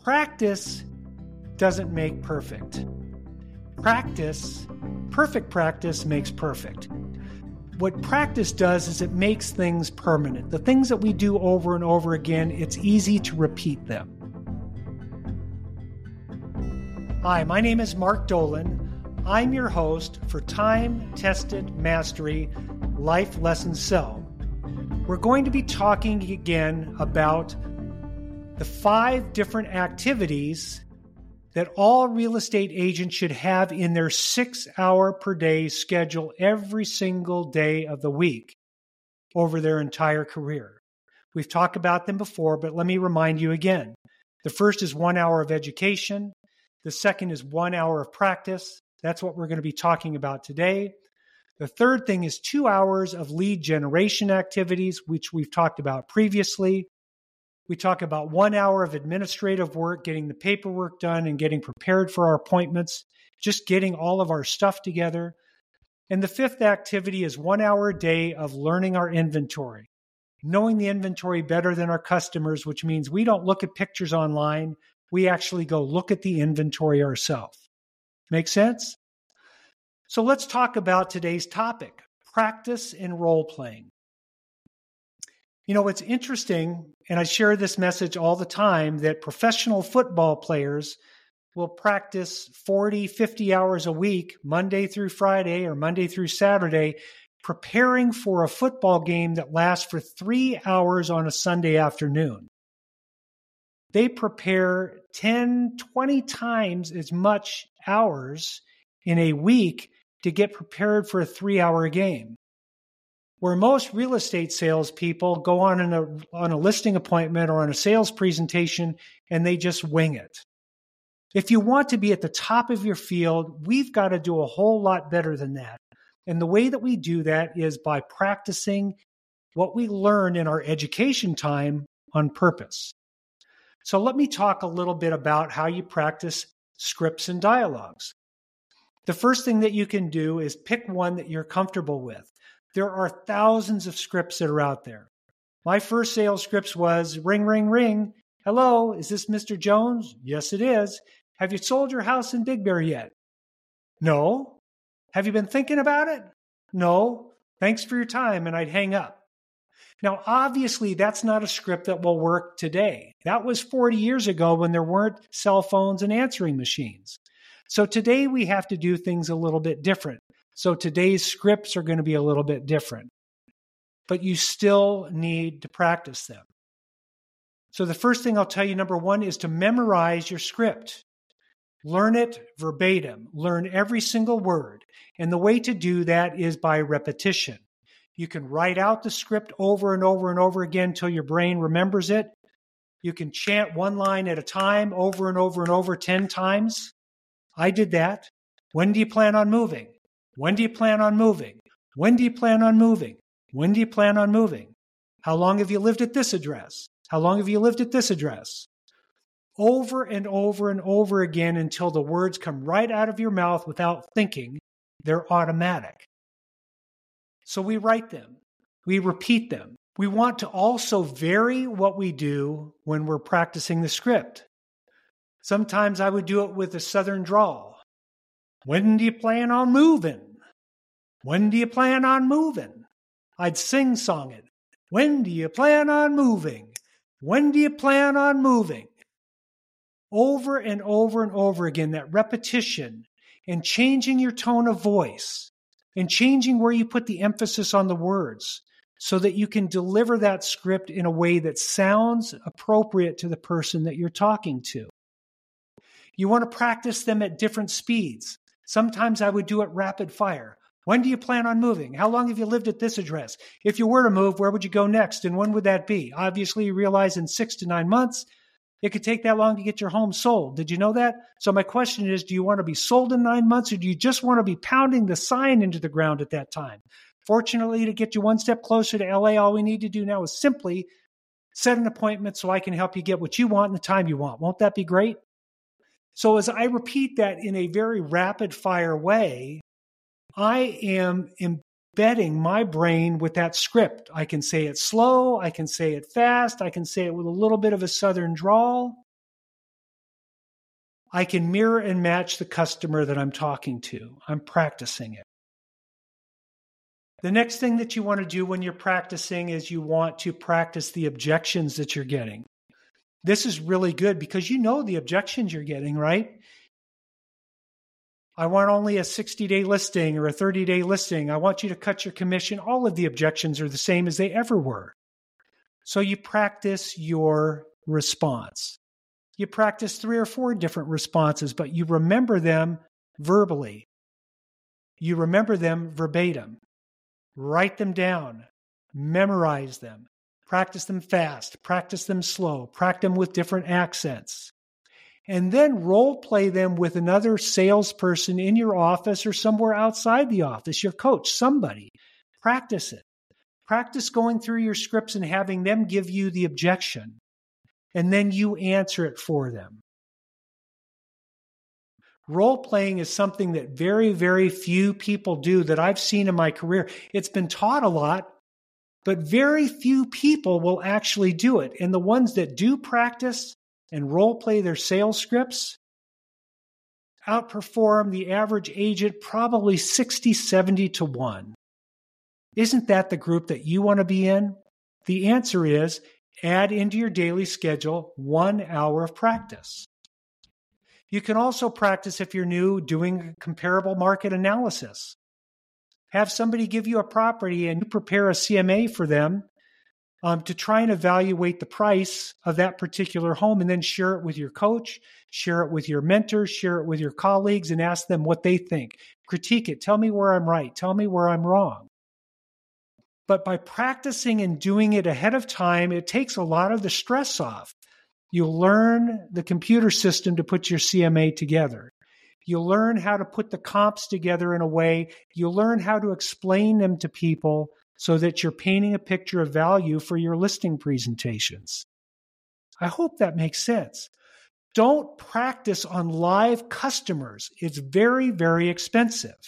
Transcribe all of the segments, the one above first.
Practice doesn't make perfect. Perfect practice makes perfect. What practice does is it makes things permanent. The things that we do over and over again, it's easy to repeat them. Hi, my name is Mark Dolan. I'm your host for Time-Tested Mastery Life Lesson Cell. We're going to be talking again about the 5 different activities that all real estate agents should have in their 6-hour per day schedule every single day of the week over their entire career. We've talked about them before, but let me remind you again. The first is 1 hour of education. The second is 1 hour of practice. That's what we're going to be talking about today. The third thing is 2 hours of lead generation activities, which we've talked about previously. We talk about 1 hour of administrative work, getting the paperwork done and getting prepared for our appointments, just getting all of our stuff together. And the fifth activity is 1 hour a day of learning our inventory, knowing the inventory better than our customers, which means we don't look at pictures online. We actually go look at the inventory ourselves. Make sense? So let's talk about today's topic, practice and role playing. You know, it's interesting, and I share this message all the time, that professional football players will practice 40, 50 hours a week, Monday through Friday or Monday through Saturday, preparing for a football game that lasts for 3 hours on a Sunday afternoon. They prepare 10, 20 times as much hours in a week to get prepared for a 3-hour game. Where most real estate salespeople go on a listing appointment or on a sales presentation and they just wing it. If you want to be at the top of your field, we've got to do a whole lot better than that. And the way that we do that is by practicing what we learn in our education time on purpose. So let me talk a little bit about how you practice scripts and dialogues. The first thing that you can do is pick one that you're comfortable with. There are thousands of scripts that are out there. My first sales scripts was ring, ring, ring. Hello, is this Mr. Jones? Yes, it is. Have you sold your house in Big Bear yet? No. Have you been thinking about it? No. Thanks for your time, and I'd hang up. Now, obviously, that's not a script that will work today. That was 40 years ago when there weren't cell phones and answering machines. So today we have to do things a little bit different. So today's scripts are going to be a little bit different, but you still need to practice them. So the first thing I'll tell you, number one, is to memorize your script. Learn it verbatim. Learn every single word. And the way to do that is by repetition. You can write out the script over and over and over again until your brain remembers it. You can chant one line at a time over and over and over 10 times. I did that. When do you plan on moving? When do you plan on moving? When do you plan on moving? When do you plan on moving? How long have you lived at this address? How long have you lived at this address? Over and over and over again until the words come right out of your mouth without thinking. They're automatic. So we write them. We repeat them. We want to also vary what we do when we're practicing the script. Sometimes I would do it with a southern drawl. When do you plan on moving? When do you plan on moving? I'd sing-song it. When do you plan on moving? When do you plan on moving? Over and over and over again, that repetition and changing your tone of voice and changing where you put the emphasis on the words so that you can deliver that script in a way that sounds appropriate to the person that you're talking to. You want to practice them at different speeds. Sometimes I would do it rapid fire. When do you plan on moving? How long have you lived at this address? If you were to move, where would you go next? And when would that be? Obviously, you realize in 6 to 9 months, it could take that long to get your home sold. Did you know that? So my question is, do you want to be sold in 9 months, or do you just want to be pounding the sign into the ground at that time? Fortunately, to get you one step closer to LA, all we need to do now is simply set an appointment so I can help you get what you want and the time you want. Won't that be great? So as I repeat that in a very rapid fire way, I am embedding my brain with that script. I can say it slow, I can say it fast, I can say it with a little bit of a southern drawl. I can mirror and match the customer that I'm talking to. I'm practicing it. The next thing that you want to do when you're practicing is you want to practice the objections that you're getting. This is really good because you know the objections you're getting, right? I want only a 60-day listing or a 30-day listing. I want you to cut your commission. All of the objections are the same as they ever were. So you practice your response. You practice 3 or 4 different responses, but you remember them verbally. You remember them verbatim. Write them down. Memorize them. Practice them fast. Practice them slow. Practice them with different accents. And then role play them with another salesperson in your office or somewhere outside the office, your coach, somebody. Practice it. Practice going through your scripts and having them give you the objection. And then you answer it for them. Role playing is something that very, very few people do that I've seen in my career. It's been taught a lot, but very few people will actually do it. And the ones that do practice and role play their sales scripts outperform the average agent probably 60, 70 to 1. Isn't that the group that you want to be in? The answer is add into your daily schedule 1 hour of practice. You can also practice if you're new doing comparable market analysis. Have somebody give you a property and you prepare a CMA for them to try and evaluate the price of that particular home and then share it with your coach, share it with your mentors, share it with your colleagues and ask them what they think. Critique it. Tell me where I'm right. Tell me where I'm wrong. But by practicing and doing it ahead of time, it takes a lot of the stress off. You'll learn the computer system to put your CMA together. You'll learn how to put the comps together in a way. You'll learn how to explain them to people so that you're painting a picture of value for your listing presentations. I hope that makes sense. Don't practice on live customers. It's very, very expensive.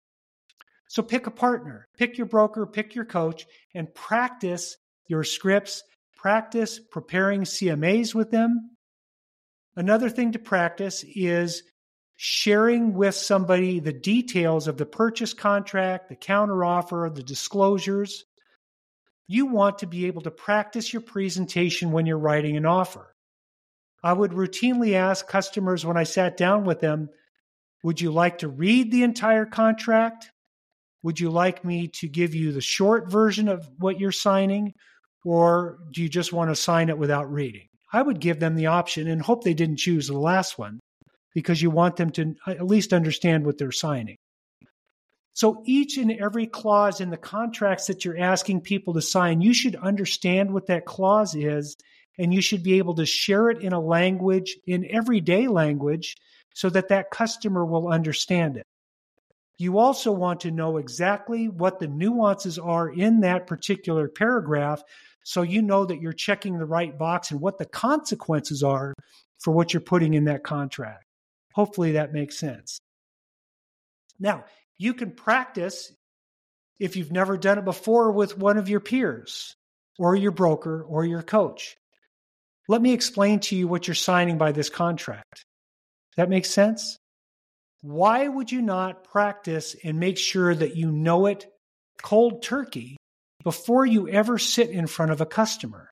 So pick a partner, pick your broker, pick your coach, and practice your scripts. Practice preparing CMAs with them. Another thing to practice is sharing with somebody the details of the purchase contract, the counteroffer, the disclosures. You want to be able to practice your presentation when you're writing an offer. I would routinely ask customers when I sat down with them, would you like to read the entire contract? Would you like me to give you the short version of what you're signing? Or do you just want to sign it without reading? I would give them the option and hope they didn't choose the last one because you want them to at least understand what they're signing. So each and every clause in the contracts that you're asking people to sign, you should understand what that clause is, and you should be able to share it in a language, in everyday language, so that that customer will understand it. You also want to know exactly what the nuances are in that particular paragraph so you know that you're checking the right box and what the consequences are for what you're putting in that contract. Hopefully that makes sense. Now, you can practice if you've never done it before with one of your peers or your broker or your coach. Let me explain to you what you're signing by this contract. That makes sense? Why would you not practice and make sure that you know it cold turkey before you ever sit in front of a customer?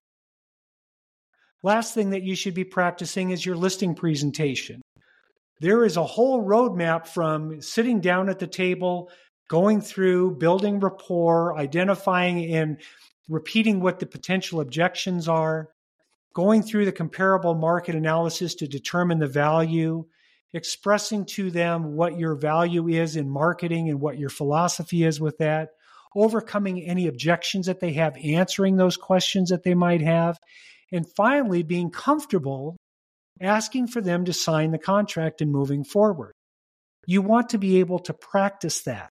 Last thing that you should be practicing is your listing presentation. There is a whole roadmap from sitting down at the table, going through, building rapport, identifying and repeating what the potential objections are, going through the comparable market analysis to determine the value, expressing to them what your value is in marketing and what your philosophy is with that, overcoming any objections that they have, answering those questions that they might have, and finally being comfortable asking for them to sign the contract and moving forward. You want to be able to practice that.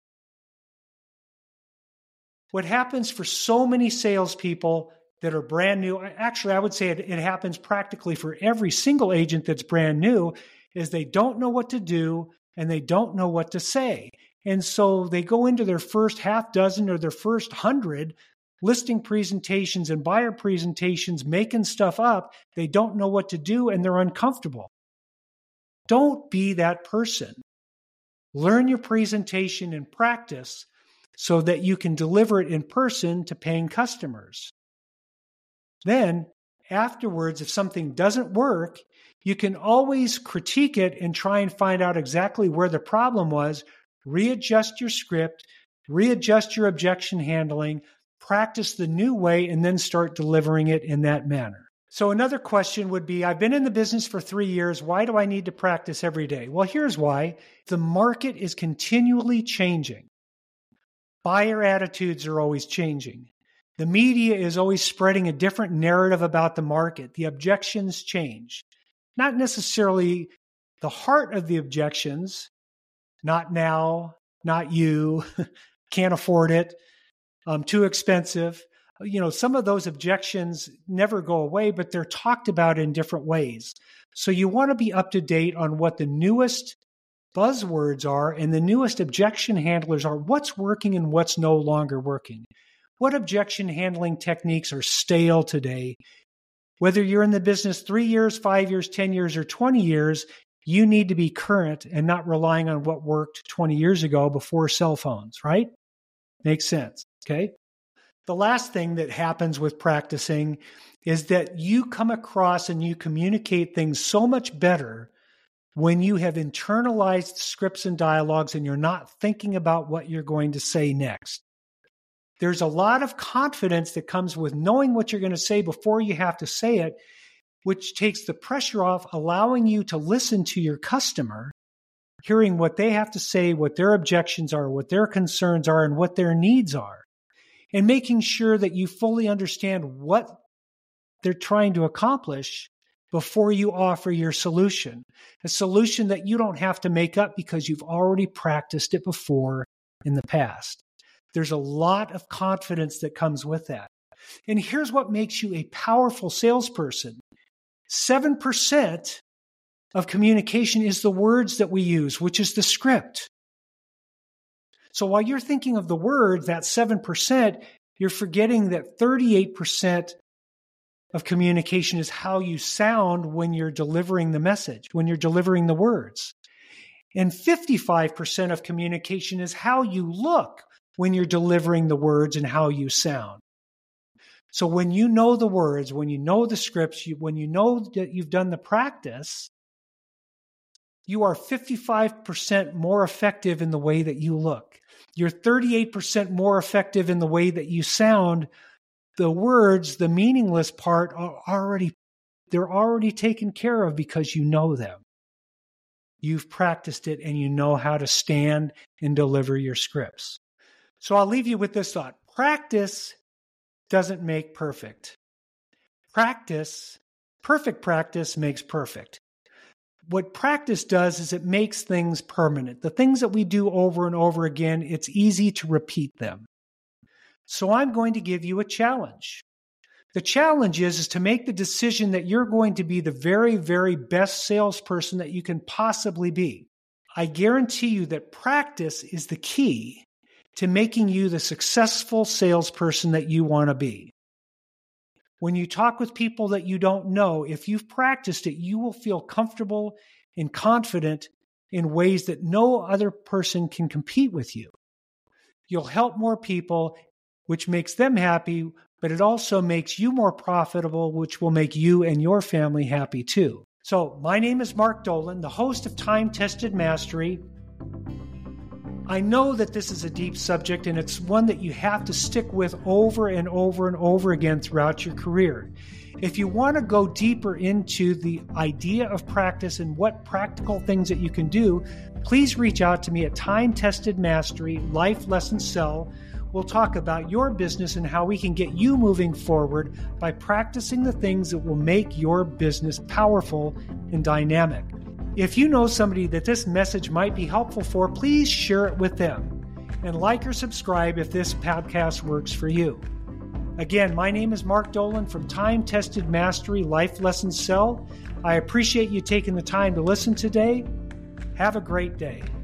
What happens for so many salespeople that are brand new, actually I would say it happens practically for every single agent that's brand new, is they don't know what to do and they don't know what to say. And so they go into their first half dozen or their first 100 listing presentations and buyer presentations, making stuff up. They don't know what to do and they're uncomfortable. Don't be that person. Learn your presentation and practice so that you can deliver it in person to paying customers. Then, afterwards, if something doesn't work, you can always critique it and try and find out exactly where the problem was, readjust your script, readjust your objection handling, practice the new way, and then start delivering it in that manner. So another question would be, I've been in the business for 3 years. Why do I need to practice every day? Well, here's why. The market is continually changing. Buyer attitudes are always changing. The media is always spreading a different narrative about the market. The objections change. Not necessarily the heart of the objections, not now, not you, can't afford it, too expensive. Some of those objections never go away, but they're talked about in different ways. So you want to be up to date on what the newest buzzwords are and the newest objection handlers are, what's working and what's no longer working. What objection handling techniques are stale today? Whether you're in the business 3 years, 5 years, 10 years, or 20 years, you need to be current and not relying on what worked 20 years ago before cell phones, right? Makes sense, okay? The last thing that happens with practicing is that you come across and you communicate things so much better when you have internalized scripts and dialogues and you're not thinking about what you're going to say next. There's a lot of confidence that comes with knowing what you're going to say before you have to say it, which takes the pressure off, allowing you to listen to your customer, hearing what they have to say, what their objections are, what their concerns are, and what their needs are, and making sure that you fully understand what they're trying to accomplish before you offer your solution, a solution that you don't have to make up because you've already practiced it before in the past. There's a lot of confidence that comes with that. And here's what makes you a powerful salesperson. 7% of communication is the words that we use, which is the script. So while you're thinking of the words, that 7%, you're forgetting that 38% of communication is how you sound when you're delivering the message, when you're delivering the words. And 55% of communication is how you look when you're delivering the words and how you sound. So when you know the words, when you know the scripts, when you know that you've done the practice, you are 55% more effective in the way that you look. You're 38% more effective in the way that you sound. The words, the meaningless part, they're already taken care of because you know them. You've practiced it and you know how to stand and deliver your scripts. So I'll leave you with this thought. Practice doesn't make perfect. Perfect practice makes perfect. What practice does is it makes things permanent. The things that we do over and over again, it's easy to repeat them. So I'm going to give you a challenge. The challenge is to make the decision that you're going to be the very, very best salesperson that you can possibly be. I guarantee you that practice is the key to making you the successful salesperson that you want to be. When you talk with people that you don't know, if you've practiced it, you will feel comfortable and confident in ways that no other person can compete with you. You'll help more people, which makes them happy, but it also makes you more profitable, which will make you and your family happy too. So my name is Mark Dolan, the host of Time Tested Mastery. I know that this is a deep subject and it's one that you have to stick with over and over and over again throughout your career. If you want to go deeper into the idea of practice and what practical things that you can do, please reach out to me at Time Tested Mastery Life Lesson Cell. We'll talk about your business and how we can get you moving forward by practicing the things that will make your business powerful and dynamic. If you know somebody that this message might be helpful for, please share it with them. And like or subscribe if this podcast works for you. Again, my name is Mark Dolan from Time Tested Mastery Life Lesson Cell. I appreciate you taking the time to listen today. Have a great day.